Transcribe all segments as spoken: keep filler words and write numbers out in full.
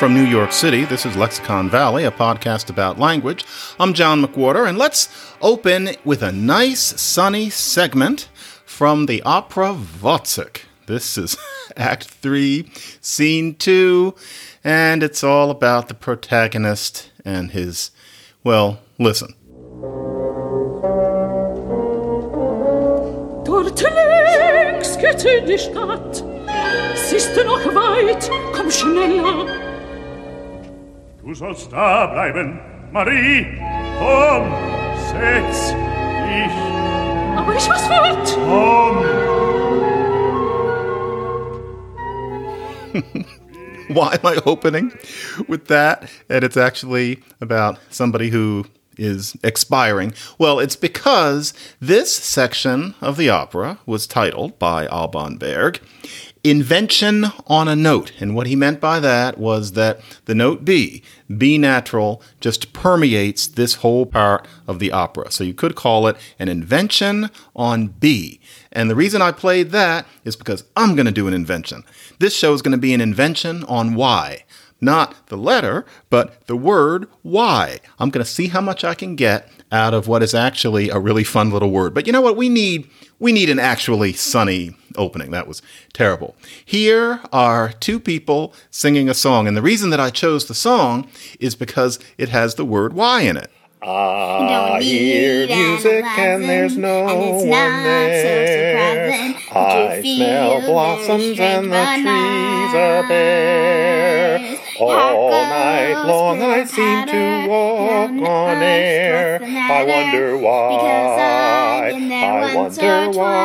from New York City. This is Lexicon Valley, a podcast about language. I'm John McWhorter, and let's open with a nice, sunny segment from the opera Wozzeck. This is Act three, Scene two, and it's all about the protagonist and his, well, listen. Dort links geht in die Stadt. Siehst du noch weit? Komm schneller. Du sollst da bleiben, Marie. Komm, setz dich. Aber ich muss fort. Komm. Why am I opening with that? And it's actually about somebody who is expiring. Well, it's because this section of the opera was titled by Alban Berg, Invention on a Note. And what he meant by that was that the note B, B natural, just permeates this whole part of the opera. So you could call it an invention on B. And the reason I played that is because I'm going to do an invention. This show is going to be an invention on Y. Not the letter, but the word why. I'm going to see how much I can get out of what is actually a really fun little word. But you know what? We need we need an actually sunny opening. That was terrible. Here are two people singing a song. And the reason that I chose the song is because it has the word why in it. I hear music and there's no one there. I smell blossoms and the trees are bare. All night long I seem to walk on air. I wonder why, I wonder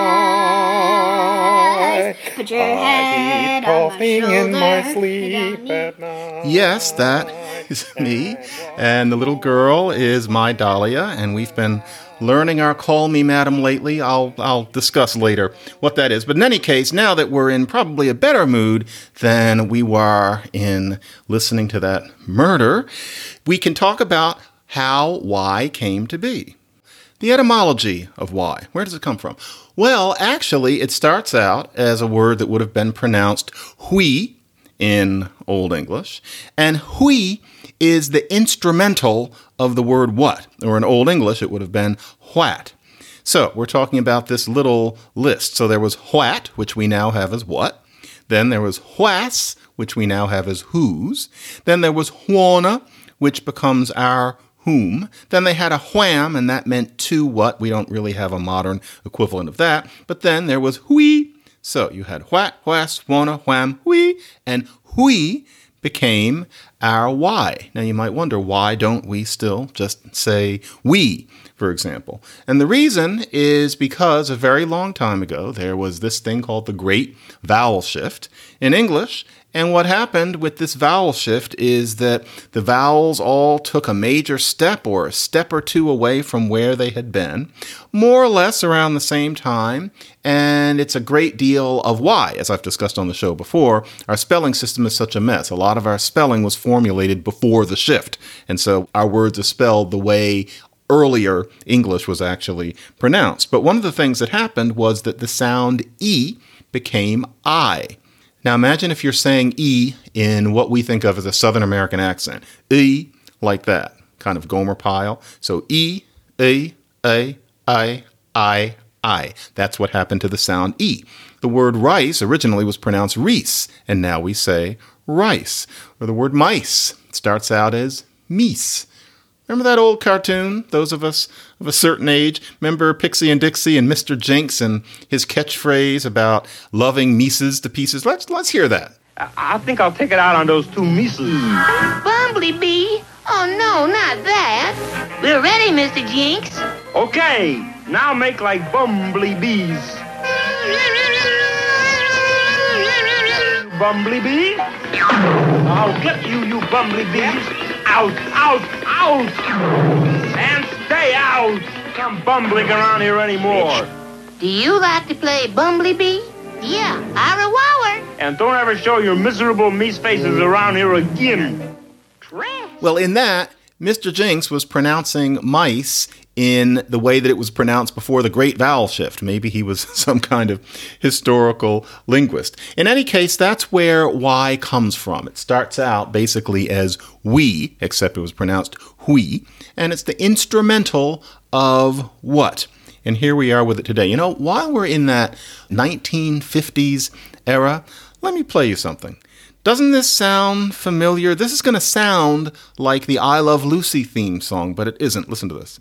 why. Put your head I keep coughing in my sleep at night. Yes, that is me. And the little girl is my Dahlia, and we've been learning our Call Me Madam lately. I'll I'll discuss later what that is. But in any case, now that we're in probably a better mood than we were in listening to that murder, we can talk about how Y came to be. The etymology of Y. Where does it come from? Well, actually, it starts out as a word that would have been pronounced hui in Old English. And hui is the instrumental of the word what, or in Old English, it would have been what. So we're talking about this little list. So there was what, which we now have as what. Then there was whas, which we now have as whose. Then there was whona, which becomes our whom. Then they had a wham, and that meant to what. We don't really have a modern equivalent of that. But then there was hui. So you had what, whas, whona, wham, hui, and hui became our why. Now you might wonder, why don't we still just say we, for example? And the reason is because a very long time ago, there was this thing called the Great Vowel Shift in English. And what happened with this vowel shift is that the vowels all took a major step or a step or two away from where they had been, more or less around the same time. And it's a great deal of why, as I've discussed on the show before, our spelling system is such a mess. A lot of our spelling was formulated before the shift. And so our words are spelled the way earlier English was actually pronounced. But one of the things that happened was that the sound E became I. Now imagine if you're saying E in what we think of as a Southern American accent. E, like that, kind of Gomer Pyle. So E, E, A, I, I, I. That's what happened to the sound E. The word rice originally was pronounced reese, and now we say rice. Or the word mice starts out as meese. Remember that old cartoon? Those of us of a certain age. Remember Pixie and Dixie and Mister Jinx and his catchphrase about loving Mises to pieces? Let's let's hear that. I think I'll take it out on those two Mises. Bumblebee? Oh, no, not that. We're ready, Mister Jinx. Okay, now make like bumblebees. Bumblebee? I'll get you, you bumblebees. Out, out, out! And stay out! Come bumbling around here anymore. Do you like to play Bumblebee? Yeah, Ira Wower. And don't ever show your miserable meese faces around here again. Well, in that, Mister Jinx was pronouncing mice in the way that it was pronounced before the Great Vowel Shift. Maybe he was some kind of historical linguist. In any case, that's where Y comes from. It starts out basically as we, except it was pronounced hui, and it's the instrumental of what? And here we are with it today. You know, while we're in that nineteen fifties era, let me play you something. Doesn't this sound familiar? This is going to sound like the I Love Lucy theme song, but it isn't. Listen to this.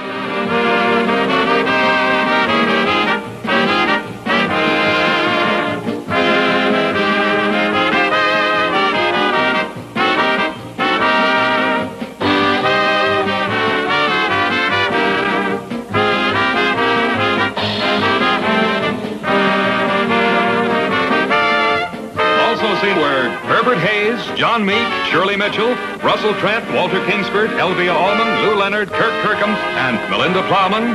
Herbert Hayes, John Meek, Shirley Mitchell, Russell Trent, Walter Kingsford, Elvia Allman, Lou Leonard, Kirk Kirkham, and Melinda Plowman.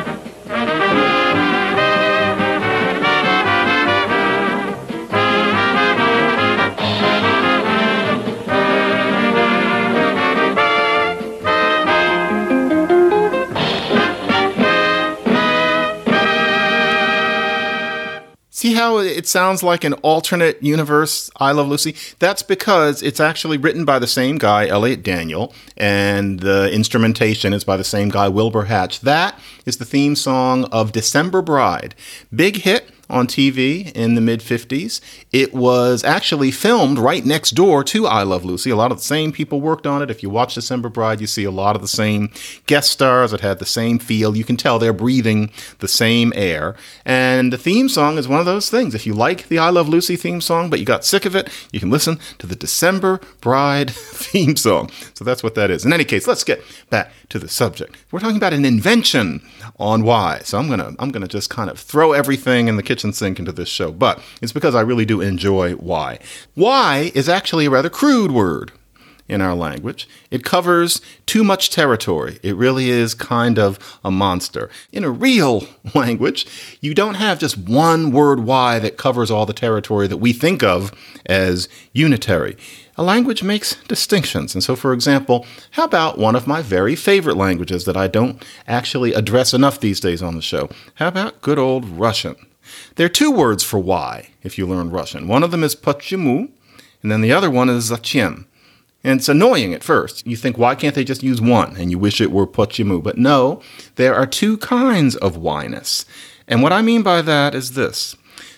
See how it sounds like an alternate universe, I Love Lucy? That's because it's actually written by the same guy, Elliot Daniel, and the instrumentation is by the same guy, Wilbur Hatch. That is the theme song of December Bride. Big hit on T V in the mid-fifties. It was actually filmed right next door to I Love Lucy. A lot of the same people worked on it. If you watch December Bride, you see a lot of the same guest stars. It had the same feel. You can tell they're breathing the same air. And the theme song is one of those things. If you like the I Love Lucy theme song, but you got sick of it, you can listen to the December Bride theme song. So that's what that is. In any case, let's get back to the subject. We're talking about an invention on why. So I'm gonna I'm gonna just kind of throw everything in the kitchen sink into this show, but it's because I really do enjoy why. Why is actually a rather crude word in our language. It covers too much territory. It really is kind of a monster. In a real language, you don't have just one word why that covers all the territory that we think of as unitary. A language makes distinctions. And so, for example, how about one of my very favorite languages that I don't actually address enough these days on the show? How about good old Russian? There are two words for why if you learn Russian. One of them is почему, and then the other one is зачем. And it's annoying at first. You think, why can't they just use one? And you wish it were почему. But no, there are two kinds of whyness. And what I mean by that is this.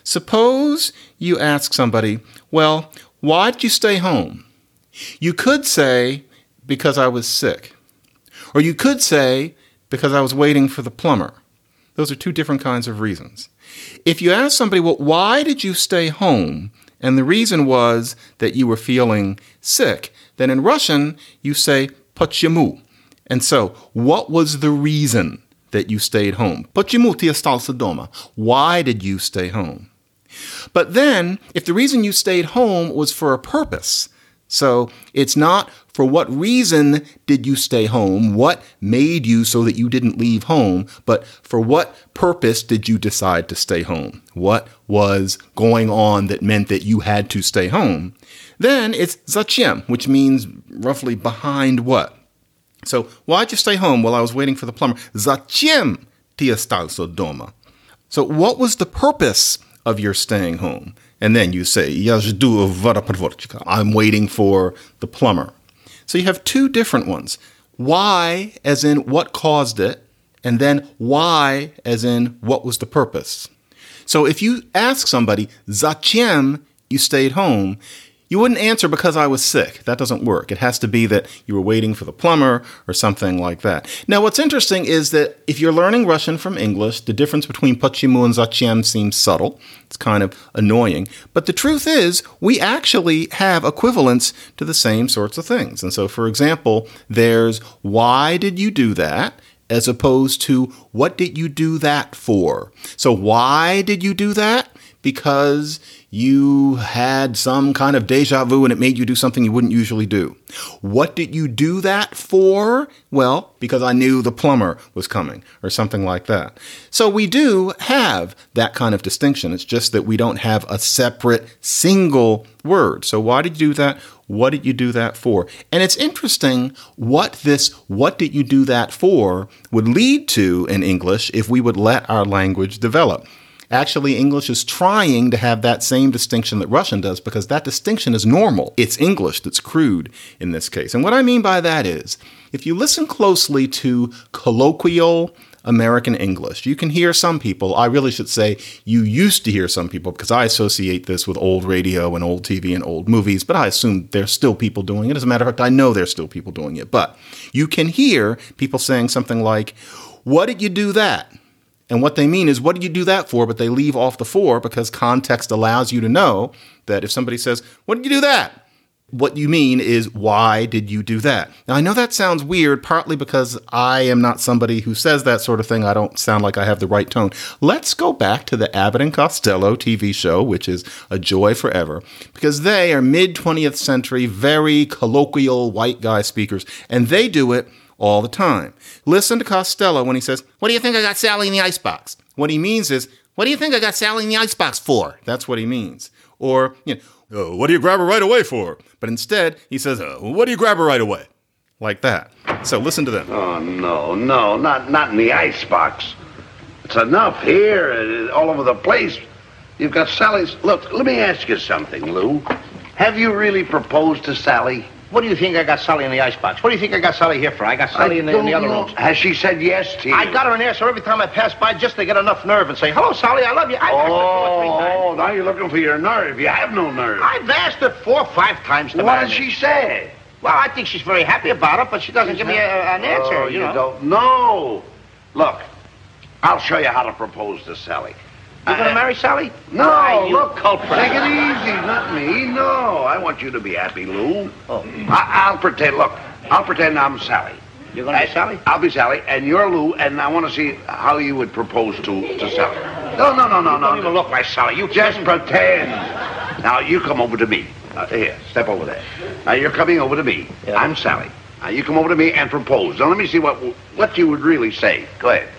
Suppose you ask somebody, well, why did you stay home? You could say, because I was sick. Or you could say, because I was waiting for the plumber. Those are two different kinds of reasons. If you ask somebody, well, why did you stay home? And the reason was that you were feeling sick. Then in Russian, you say, почему. And so, what was the reason that you stayed home? Почему ты остался дома? Why did you stay home? But then, if the reason you stayed home was for a purpose, so it's not for what reason did you stay home, what made you so that you didn't leave home, but for what purpose did you decide to stay home? What was going on that meant that you had to stay home? Then it's зачем, which means roughly behind what? So why'd you stay home while I was waiting for the plumber? Зачем ты остался дома? So what was the purpose of your staying home? And then you say, я жду водопроводчика. I'm waiting for the plumber. So you have two different ones. Why, as in what caused it, and then why, as in what was the purpose. So if you ask somebody, зачем you stayed home, you wouldn't answer because I was sick. That doesn't work. It has to be that you were waiting for the plumber or something like that. Now, what's interesting is that if you're learning Russian from English, the difference between почему and зачем seems subtle. It's kind of annoying. But the truth is, we actually have equivalents to the same sorts of things. And so, for example, there's why did you do that? As opposed to what did you do that for? So why did you do that? because you had some kind of deja vu and it made you do something you wouldn't usually do. What did you do that for? Well, because I knew the plumber was coming or something like that. So we do have that kind of distinction. It's just that we don't have a separate single word. So why did you do that? What did you do that for? And it's interesting what this what did you do that for would lead to in English if we would let our language develop. Actually, English is trying to have that same distinction that Russian does because that distinction is normal. It's English that's crude in this case. And what I mean by that is, if you listen closely to colloquial American English, you can hear some people, I really should say you used to hear some people because I associate this with old radio and old T V and old movies, but I assume there's still people doing it. As a matter of fact, I know there's still people doing it. But you can hear people saying something like, what did you do that? And what they mean is, what did you do that for? But they leave off the for because context allows you to know that if somebody says, what did you do that? What you mean is, why did you do that? Now, I know that sounds weird, partly because I am not somebody who says that sort of thing. I don't sound like I have the right tone. Let's go back to the Abbott and Costello T V show, which is a joy forever, because they are mid-twentieth century, very colloquial white guy speakers, and they do it all the time. Listen to Costello when he says, what do you think I got Sally in the icebox? What he means is, what do you think I got Sally in the icebox for? That's what he means. Or, you know, oh, what do you grab her right away for? But instead, he says, oh, what do you grab her right away? Like that. So listen to them. Oh, no, no, not not in the icebox. It's enough here, uh, all over the place. You've got Sally's... Look, let me ask you something, Lou. Have you really proposed to Sally? What do you think I got Sally in the icebox? What do you think I got Sally here for? I got Sally I in, the, in the other know. rooms. Has she said yes to you? I got her in there, so every time I pass by, just to get enough nerve and say, hello, Sally, I love you. I've oh, asked her two or three times. Oh, now you're looking for your nerve. You have no nerve. I've asked her four or five times to What did she say? Well, I think she's very happy about it, but she doesn't She's give me a, an answer, oh, you, you know. don't know. Look, I'll show you how to propose to Sally. You're going to marry Sally? No, Why, you look, culprit. take it easy, not me. No, I want you to be happy, Lou. Oh. I, I'll pretend, look, I'll pretend I'm Sally. You're going to be Sally? I'll be Sally, and you're Lou, and I want to see how you would propose to, to Sally. No, no, no, no, you no. don't even look like Sally. You just pretend. Now, you come over to me. Uh, here, step over there. Now, you're coming over to me. Yeah. I'm Sally. Now, you come over to me and propose. Now, let me see what what you would really say. Go ahead.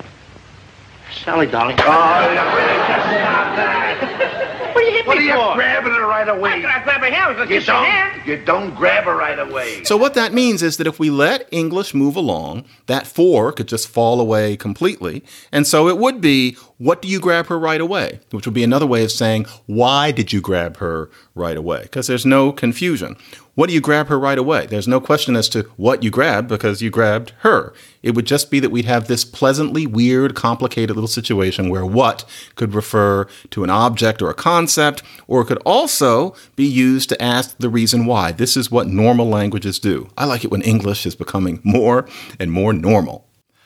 Sally, darling. Oh, yeah, really, just stop that. What are you hitting What are me you for? grabbing her right away? I grab her hair. I was going to You kiss her don't, hand. you don't grab her right away. So what that means is that if we let English move along, that for could just fall away completely. And so it would be, what do you grab her right away? Which would be another way of saying, why did you grab her right away? Because there's no confusion. What do you grab her right away? There's no question as to what you grabbed because you grabbed her. It would just be that we'd have this pleasantly weird, complicated little situation where what could refer to an object or a concept, or it could also be used to ask the reason why. This is what normal languages do. I like it when English is becoming more and more normal.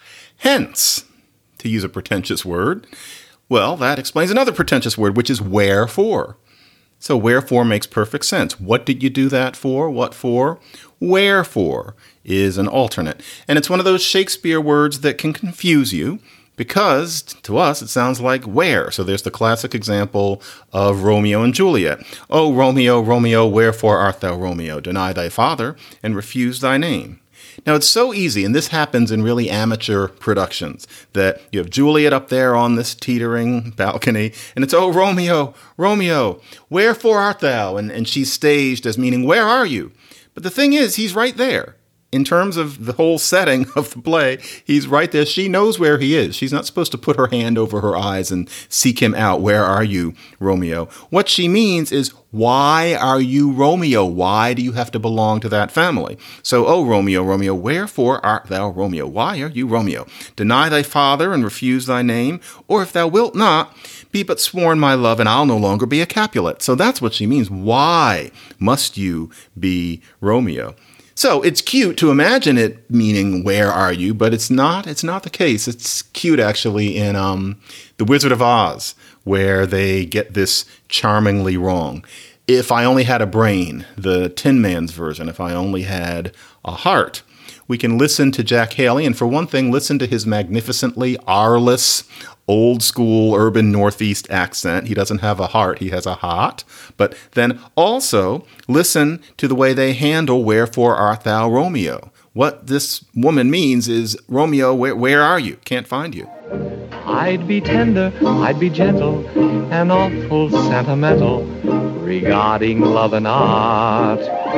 Hence, to use a pretentious word, well, that explains another pretentious word, which is wherefore. So wherefore makes perfect sense. What did you do that for? What for? Wherefore is an alternate. And it's one of those Shakespeare words that can confuse you because to us it sounds like where. So there's the classic example of Romeo and Juliet. Oh, Romeo, Romeo, wherefore art thou Romeo? Deny thy father and refuse thy name. Now, it's so easy, and this happens in really amateur productions, that you have Juliet up there on this teetering balcony, and it's, oh, Romeo, Romeo, wherefore art thou? And, and she's staged as meaning, where are you? But the thing is, he's right there. In terms of the whole setting of the play, he's right there. She knows where he is. She's not supposed to put her hand over her eyes and seek him out. Where are you, Romeo? What she means is, why are you Romeo? Why do you have to belong to that family? So, oh, Romeo, Romeo, wherefore art thou Romeo? Why are you Romeo? Deny thy father and refuse thy name, or if thou wilt not, be but sworn my love, and I'll no longer be a Capulet. So that's what she means. Why must you be Romeo? So it's cute to imagine it meaning where are you, but it's not. It's not the case. It's cute actually in um, The Wizard of Oz, where they get this charmingly wrong. If I only had a brain, the Tin Man's version, if I only had a heart, we can listen to Jack Haley, and for one thing, listen to his magnificently R-less old school urban Northeast accent. He doesn't have a heart, he has a heart. But then also listen to the way they handle Wherefore Art Thou Romeo. What this woman means is, Romeo, where, where are you? Can't find you. I'd be tender, I'd be gentle, and awful sentimental regarding love and art.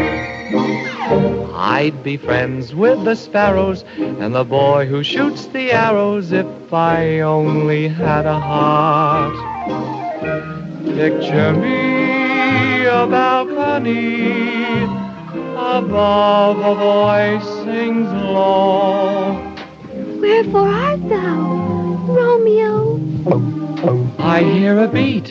I'd be friends with the sparrows and the boy who shoots the arrows if I only had a heart. Picture me a balcony, above a voice sings low. Wherefore art thou, Romeo? I hear a beat.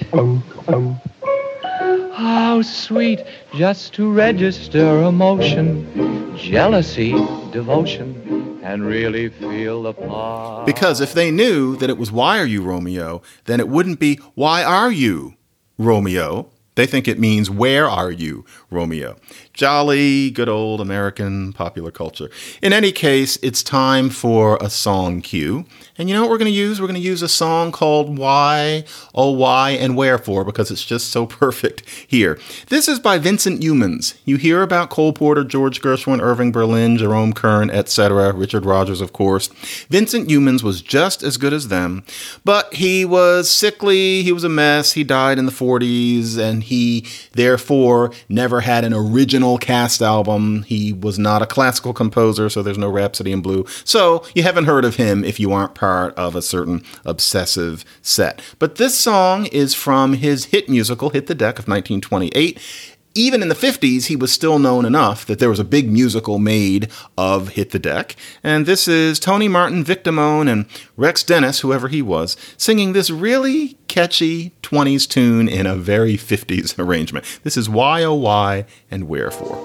How sweet just to register emotion, jealousy, devotion, and really feel the part. Because if they knew that it was why are you, Romeo, then it wouldn't be why are you, Romeo. They think it means where are you, Romeo. Jolly, good old American popular culture. In any case, it's time for a song cue. And you know what we're going to use? We're going to use a song called Why, Oh Why, and Wherefore, because it's just so perfect here. This is by Vincent Youmans. You hear about Cole Porter, George Gershwin, Irving Berlin, Jerome Kern, et cetera, Richard Rodgers, of course. Vincent Youmans was just as good as them, but he was sickly, he was a mess, he died in the forties, and he therefore never had an original cast album. He was not a classical composer, so there's no Rhapsody in Blue. So you haven't heard of him if you aren't part of a certain obsessive set. But this song is from his hit musical, Hit the Deck, of nineteen twenty-eight. Even in the fifties, he was still known enough that there was a big musical made of Hit the Deck. And this is Tony Martin, Vic Damone, and Rex Dennis, whoever he was, singing this really catchy twenties tune in a very fifties arrangement. This is Why, Oh Why, and Wherefore.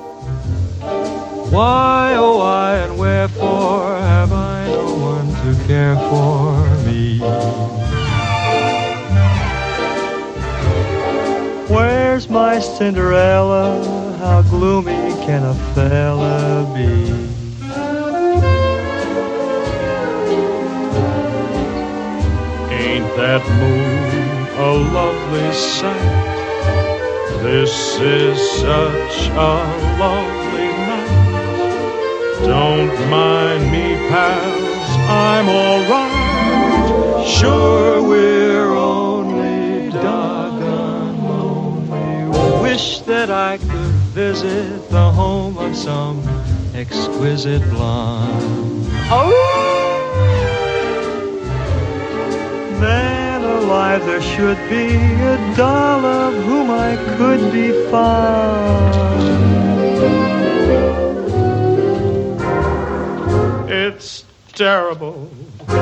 Why, oh why, and wherefore have I no one to care for me? Where's my Cinderella? How gloomy can a fella be? Ain't that moon a lovely sight? This is such a lovely night. Don't mind me, pals, I'm all right. Sure, we're only doggone lonely. Wish that I could visit the home of some exquisite blonde. Oh! Man alive, there should be a doll of whom I could be fond. It's terrible,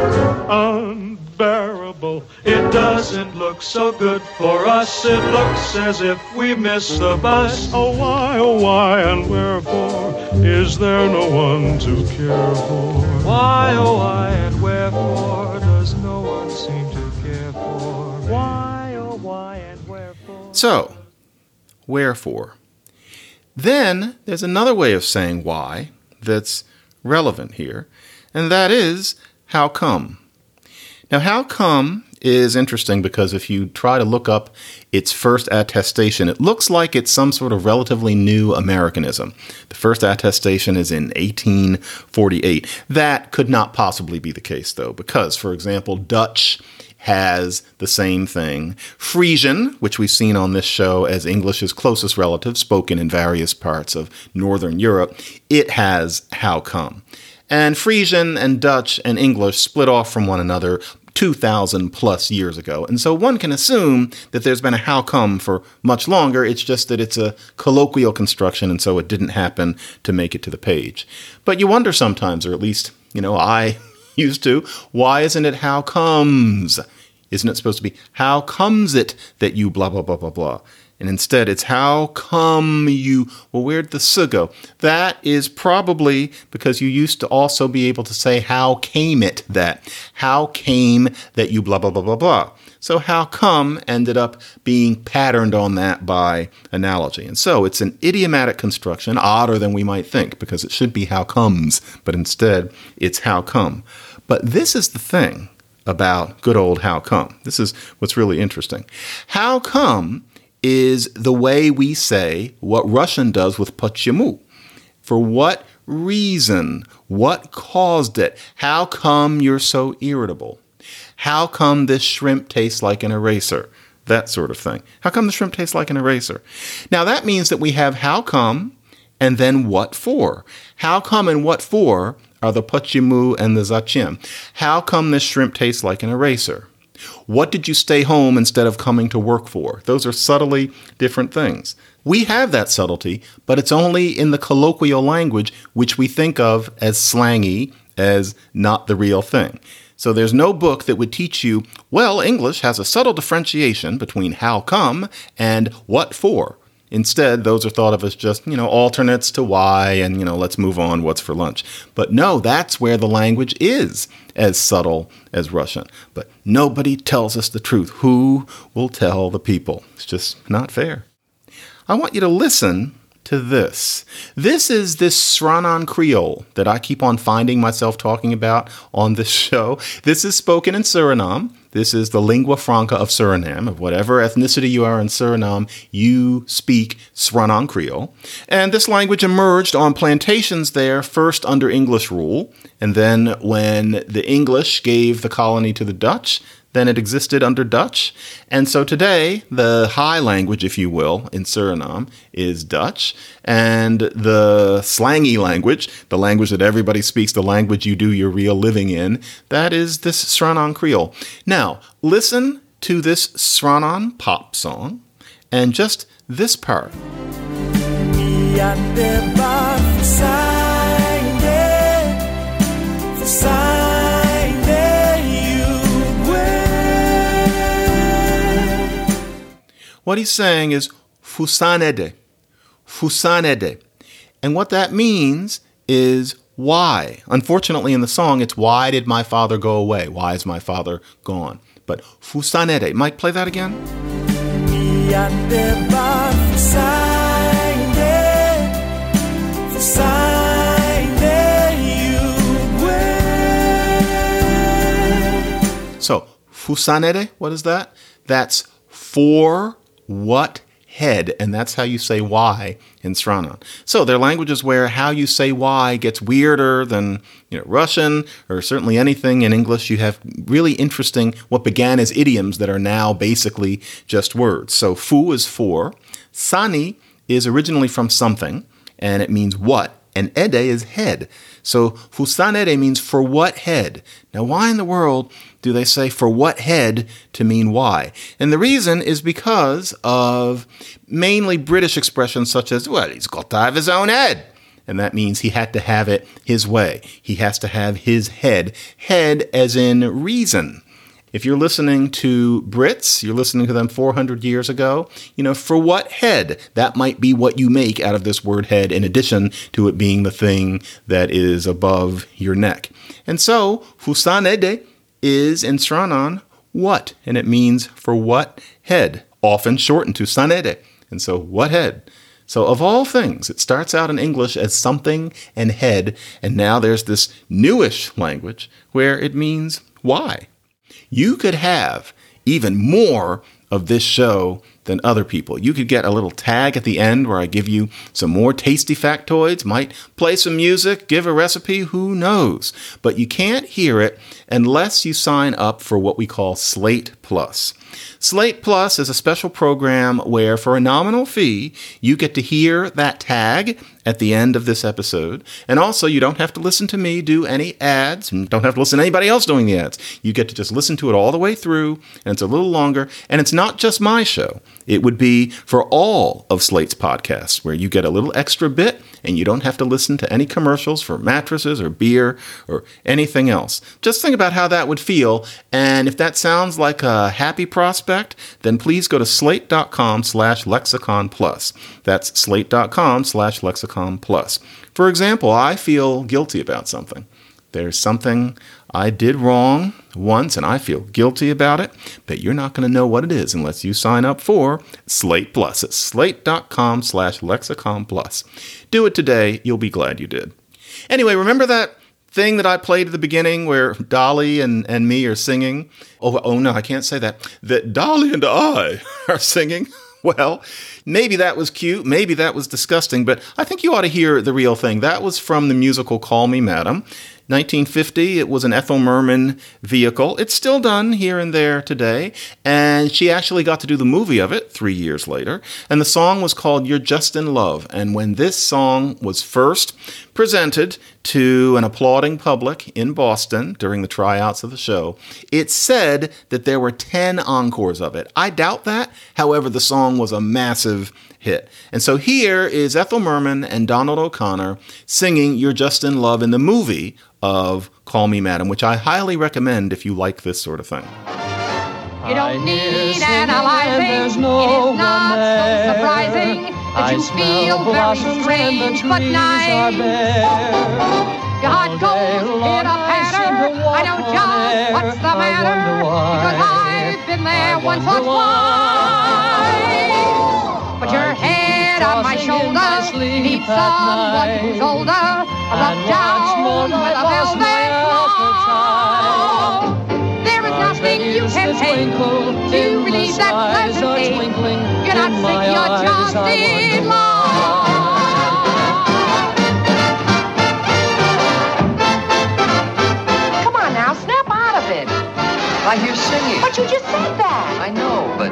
unbearable. It doesn't look so good for us. It looks as if we missed the bus. Oh, why, oh, why, and wherefore is there no one to care for? Why, oh, why, and wherefore does no one seem to care for? Why, oh, why, and wherefore? So, wherefore? Then there's another way of saying why that's relevant here, and that is how come. Now, how come is interesting because if you try to look up its first attestation, it looks like it's some sort of relatively new Americanism. The first attestation is in eighteen forty-eight. That could not possibly be the case, though, because, for example, Dutch has the same thing. Frisian, which we've seen on this show as English's closest relative, spoken in various parts of Northern Europe, it has how come. And Frisian and Dutch and English split off from one another two thousand plus years ago. And so one can assume that there's been a how come for much longer. It's just that it's a colloquial construction, and so it didn't happen to make it to the page. But you wonder sometimes, or at least, you know, I used to, why isn't it how comes? Isn't it supposed to be how comes it that you blah, blah, blah, blah, blah? And instead, it's how come you, well, where'd the s go? That is probably because you used to also be able to say how came it that. How came that you blah, blah, blah, blah, blah. So how come ended up being patterned on that by analogy. And so it's an idiomatic construction, odder than we might think, because it should be how comes, but instead it's how come. But this is the thing about good old how come. This is what's really interesting. How come is the way we say what Russian does with почему. For what reason? What caused it? How come you're so irritable? How come this shrimp tastes like an eraser? That sort of thing. How come the shrimp tastes like an eraser? Now that means that we have how come and then what for. How come and what for are the почему and the зачем. How come this shrimp tastes like an eraser? What did you stay home instead of coming to work for? Those are subtly different things. We have that subtlety, but it's only in the colloquial language, which we think of as slangy, as not the real thing. So there's no book that would teach you, well, English has a subtle differentiation between how come and what for. Instead, those are thought of as just, you know, alternates to why and, you know, let's move on, what's for lunch. But no, that's where the language is as subtle as Russian. But nobody tells us the truth. Who will tell the people? It's just not fair. I want you to listen to this. This is this Sranan Creole that I keep on finding myself talking about on this show. This is spoken in Suriname. This is the lingua franca of Suriname. Of whatever ethnicity you are in Suriname, you speak Sranan Creole. And this language emerged on plantations there, first under English rule. And then when the English gave the colony to the Dutch, then it existed under Dutch. And so today, the high language, if you will, in Suriname is Dutch. And the slangy language, the language that everybody speaks, the language you do your real living in, that is this Sranan Creole. Now, listen to this Sranan pop song and just this part. What he's saying is fusanede, fusanede. And what that means is why. Unfortunately, in the song, it's why did my father go away? Why is my father gone? But fusanede. Mike, play that again. So, fusanede, what is that? That's for what head, and that's how you say why in Sranan. So there are languages where how you say why gets weirder than, you know, Russian or certainly anything in English. You have really interesting what began as idioms that are now basically just words. So fu is for, sani is originally from something, and it means what, and ede is head. So fusanede means for what head. Now, why in the world do they say for what head to mean why? And the reason is because of mainly British expressions such as, well, he's got to have his own head. And that means he had to have it his way. He has to have his head. Head as in reason. If you're listening to Brits, you're listening to them four hundred years ago, you know, for what head? That might be what you make out of this word head in addition to it being the thing that is above your neck. And so, fusanede is in Sranan what? And it means for what head? Often shortened to sanede. And so, what head? So of all things, it starts out in English as something and head, and now there's this newish language where it means why. You could have even more of this show than other people. You could get a little tag at the end where I give you some more tasty factoids, might play some music, give a recipe, who knows? But you can't hear it unless you sign up for what we call Slate Plus. Slate Plus is a special program where for a nominal fee, you get to hear that tag at the end of this episode. And also, you don't have to listen to me do any ads. And don't have to listen to anybody else doing the ads. You get to just listen to it all the way through, and it's a little longer. And it's not just my show. It would be for all of Slate's podcasts, where you get a little extra bit, and you don't have to listen to any commercials for mattresses or beer or anything else. Just think about how that would feel. And if that sounds like a happy prospect, then please go to slate.com slash lexicon plus. That's slate.com slash lexicon plus. For example, I feel guilty about something. There's something I did wrong once, and I feel guilty about it, but you're not going to know what it is unless you sign up for Slate Plus. It's slate.com slash lexicon plus. Do it today. You'll be glad you did. Anyway, remember that thing that I played at the beginning where Dolly and, and me are singing. Oh, oh no, I can't say that. That Dolly and I are singing. Well, maybe that was cute. Maybe that was disgusting. But I think you ought to hear the real thing. That was from the musical Call Me Madam. nineteen fifty, it was an Ethel Merman vehicle. It's still done here and there today. And she actually got to do the movie of it three years later. And the song was called You're Just in Love. And when this song was first presented to an applauding public in Boston during the tryouts of the show, it said that there were ten encores of it. I doubt that. However, the song was a massive hit. And so here is Ethel Merman and Donald O'Connor singing You're Just in Love in the movie of Call Me Madam, which I highly recommend if you like this sort of thing. You don't need analyzing, no it is not so surprising that you feel very strange but nice. Your heart goes in a patter, I know just what's the matter, because I've been there once or twice. Put your head on my shoulder, need someone who's older, rub down with a velvet glove. There is nothing you can take to relieve that pleasant ache. You're not sick, you're just in love. Come on now, snap out of it. I hear singing. But you just said that. I know, but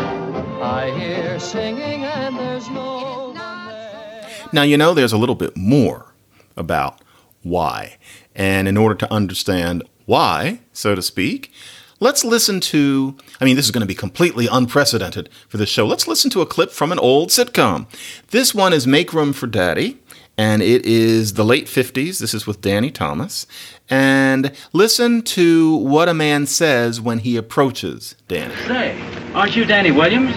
I hear singing and there's no one there. Now, you know, there's a little bit more about why. And in order to understand why, so to speak, let's listen to, I mean, this is going to be completely unprecedented for this show. Let's listen to a clip from an old sitcom. This one is Make Room for Daddy, and it is the late fifties. This is with Danny Thomas. And listen to what a man says when he approaches Danny. Say, aren't you Danny Williams?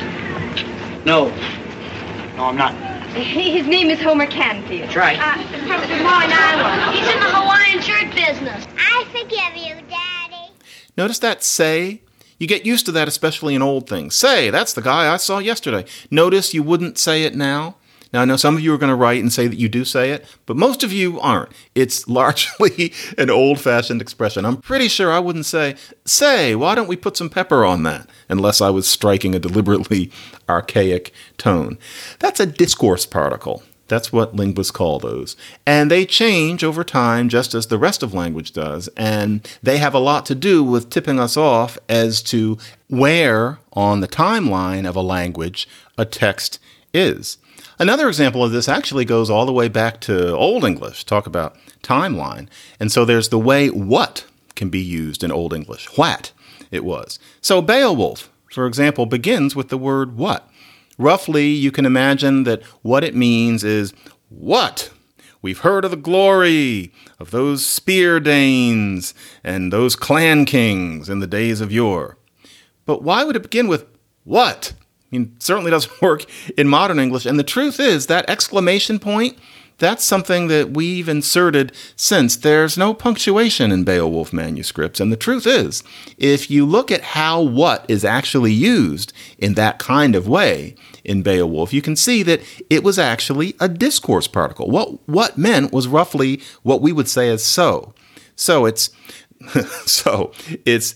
No. No, I'm not. His name is Homer Canfield. That's right. Uh, from Des Moines, Iowa. He's in the Hawaiian shirt business. I forgive you, Daddy. Notice that say? You get used to that, especially in old things. Say, that's the guy I saw yesterday. Notice you wouldn't say it now. Now, I know some of you are going to write and say that you do say it, but most of you aren't. It's largely an old-fashioned expression. I'm pretty sure I wouldn't say, say, why don't we put some pepper on that? Unless I was striking a deliberately archaic tone. That's a discourse particle. That's what linguists call those. And they change over time just as the rest of language does. And they have a lot to do with tipping us off as to where on the timeline of a language a text is. Another example of this actually goes all the way back to Old English. Talk about timeline. And so there's the way what can be used in Old English. What it was. So Beowulf, for example, begins with the word what. Roughly, you can imagine that what it means is, what? We've heard of the glory of those spear Danes and those clan kings in the days of yore. But why would it begin with what? I mean, it certainly doesn't work in modern English. And the truth is that exclamation point, that's something that we've inserted since. There's no punctuation in Beowulf manuscripts. And the truth is, if you look at how what is actually used in that kind of way in Beowulf, you can see that it was actually a discourse particle. What what meant was roughly what we would say as so. So it's so it's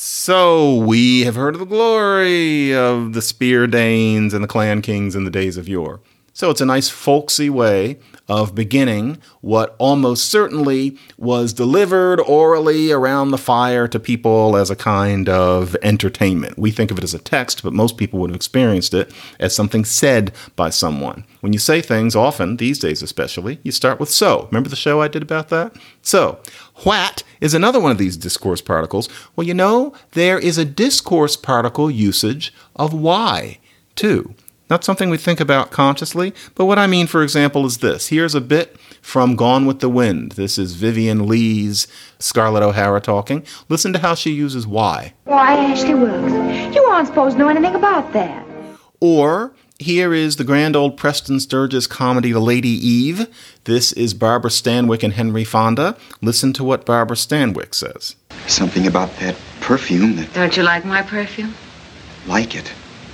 So we have heard of the glory of the spear Danes and the clan kings in the days of yore. So it's a nice folksy way of beginning what almost certainly was delivered orally around the fire to people as a kind of entertainment. We think of it as a text, but most people would have experienced it as something said by someone. When you say things, often, these days especially, you start with so. Remember the show I did about that? So, what is another one of these discourse particles. Well, you know, there is a discourse particle usage of why, too. Not something we think about consciously, but what I mean, for example, is this. Here's a bit from Gone with the Wind. This is Vivian Lee's Scarlett O'Hara talking. Listen to how she uses why. Why, Ashley Wilkes, you aren't supposed to know anything about that. Or here is the grand old Preston Sturges comedy, The Lady Eve. This is Barbara Stanwyck and Henry Fonda. Listen to what Barbara Stanwyck says. Something about that perfume that... Don't you like my perfume? Like it.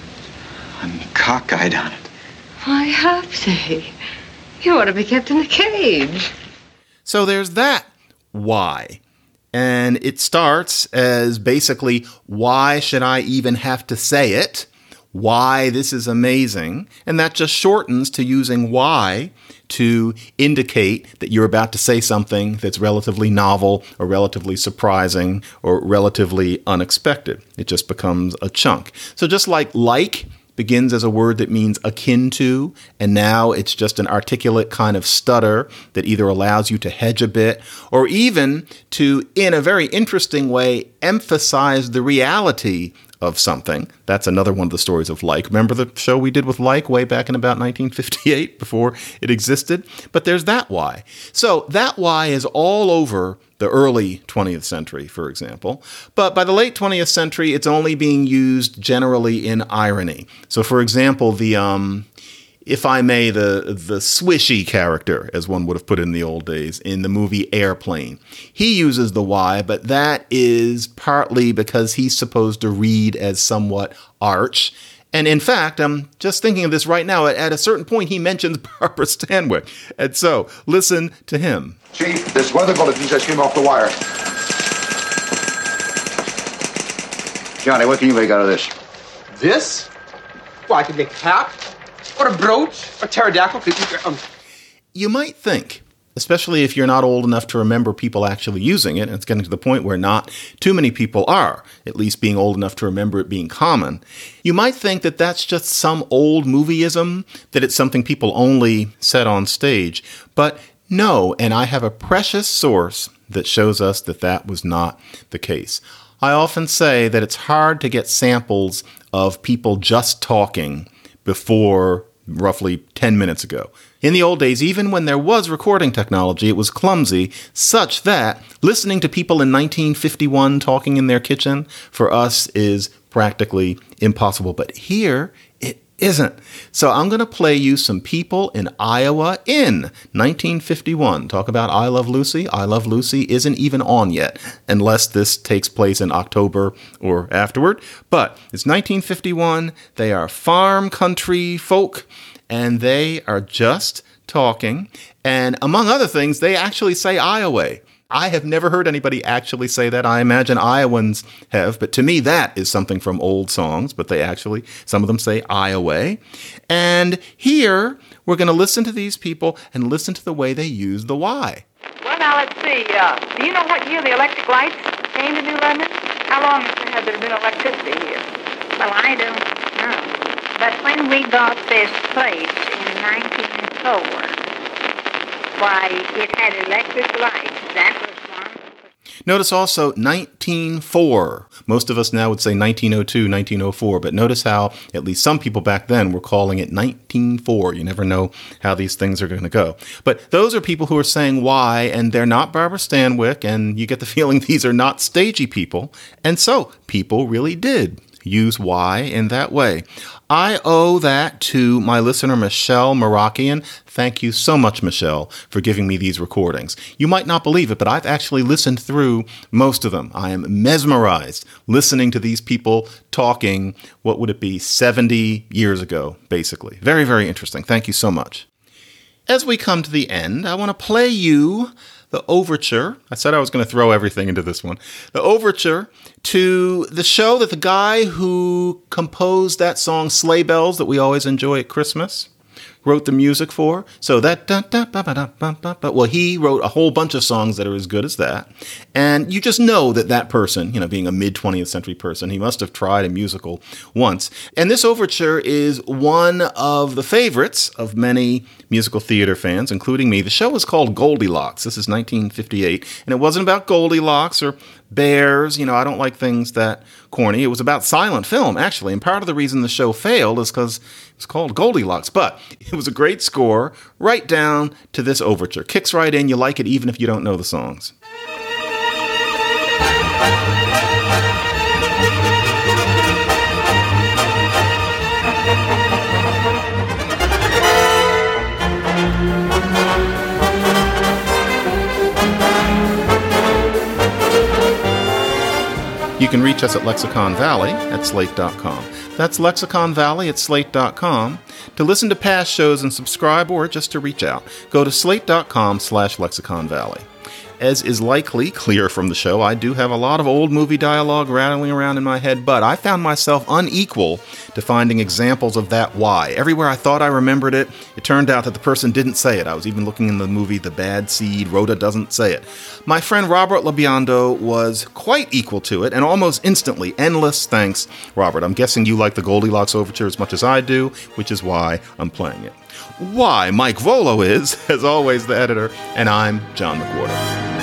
I'm cockeyed on it. Why, Hopsy, you ought to be kept in a cage. So there's that why. And it starts as basically, why should I even have to say it? Why this is amazing. And that just shortens to using why to indicate that you're about to say something that's relatively novel or relatively surprising or relatively unexpected. It just becomes a chunk. So just like like begins as a word that means akin to, and now it's just an articulate kind of stutter that either allows you to hedge a bit or even to, in a very interesting way, emphasize the reality of something. That's another one of the stories of Like. Remember the show we did with Like way back in about nineteen fifty-eight before it existed? But there's that why. So that why is all over the early twentieth century, for example. But by the late twentieth century, it's only being used generally in irony. So for example, the, um, if I may, the the swishy character, as one would have put it in the old days, in the movie Airplane. He uses the why, but that is partly because he's supposed to read as somewhat arch. And in fact, I'm just thinking of this right now. At, at a certain point, he mentions Barbara Stanwyck. And so, listen to him. Chief, this weather bulletin just came off the wire. Johnny, what can you make out of this? This? Well, I could make a cap, or a brooch, a pterodactyl. Um... You might think, especially if you're not old enough to remember people actually using it, and it's getting to the point where not too many people are, at least being old enough to remember it being common, you might think that that's just some old movieism, that it's something people only said on stage. But no, and I have a precious source that shows us that that was not the case. I often say that it's hard to get samples of people just talking before roughly ten minutes ago. In the old days, even when there was recording technology, it was clumsy, such that listening to people in nineteen fifty-one talking in their kitchen for us is practically impossible. But here, it isn't. So I'm going to play you some people in Iowa in nineteen fifty-one. Talk about I Love Lucy. I Love Lucy isn't even on yet, unless this takes place in October or afterward. But it's nineteen fifty-one. They are farm country folk, and they are just talking. And among other things, they actually say Iowa. I have never heard anybody actually say that. I imagine Iowans have, but to me that is something from old songs, but they actually, some of them say Iowa. And here we're going to listen to these people and listen to the way they use the why. Well, now let's see. Uh, do you know what year the electric lights came to New London? How long has there been electricity here? Well, I don't know. But when we got this place in nineteen oh four, why, it had electric lights. That was one. Notice also nineteen oh four. Most of us now would say nineteen oh two, nineteen oh four, but notice how at least some people back then were calling it nineteen oh four. You never know how these things are going to go. But those are people who are saying why, and they're not Barbara Stanwyck, and you get the feeling these are not stagey people. And so people really did use why in that way. I owe that to my listener, Michelle Marakian. Thank you so much, Michelle, for giving me these recordings. You might not believe it, but I've actually listened through most of them. I am mesmerized listening to these people talking, what would it be, seventy years ago, basically. Very, very interesting. Thank you so much. As we come to the end, I want to play you the overture. I said I was going to throw everything into this one. The overture to the show that the guy who composed that song Sleigh Bells that we always enjoy at Christmas wrote the music for. So that, da, da, ba, ba, da, ba, ba, ba. Well, he wrote a whole bunch of songs that are as good as that. And you just know that that person, you know, being a mid-twentieth century person, he must have tried a musical once. And this overture is one of the favorites of many musical theater fans, including me. The show was called Goldilocks. This is nineteen fifty-eight. And it wasn't about Goldilocks or bears. You know, I don't like things that corny. It was about silent film, actually. And part of the reason the show failed is because it's called Goldilocks. But it was a great score, right down to this overture. Kicks right in. You like it even if you don't know the songs. You can reach us at Lexicon Valley at slate dot com. That's Lexicon Valley at slate dot com. To listen to past shows and subscribe, or just to reach out, go to slate dot com slash Lexicon Valley. As is likely clear from the show, I do have a lot of old movie dialogue rattling around in my head, but I found myself unequal to finding examples of that why. Everywhere I thought I remembered it, it turned out that the person didn't say it. I was even looking in the movie The Bad Seed. Rhoda doesn't say it. My friend Robert LaBiondo was quite equal to it, and almost instantly. Endless thanks, Robert. I'm guessing you like the Goldilocks Overture as much as I do, which is why I'm playing it. Why, Mike Volo is, as always, the editor, and I'm John McWhorter.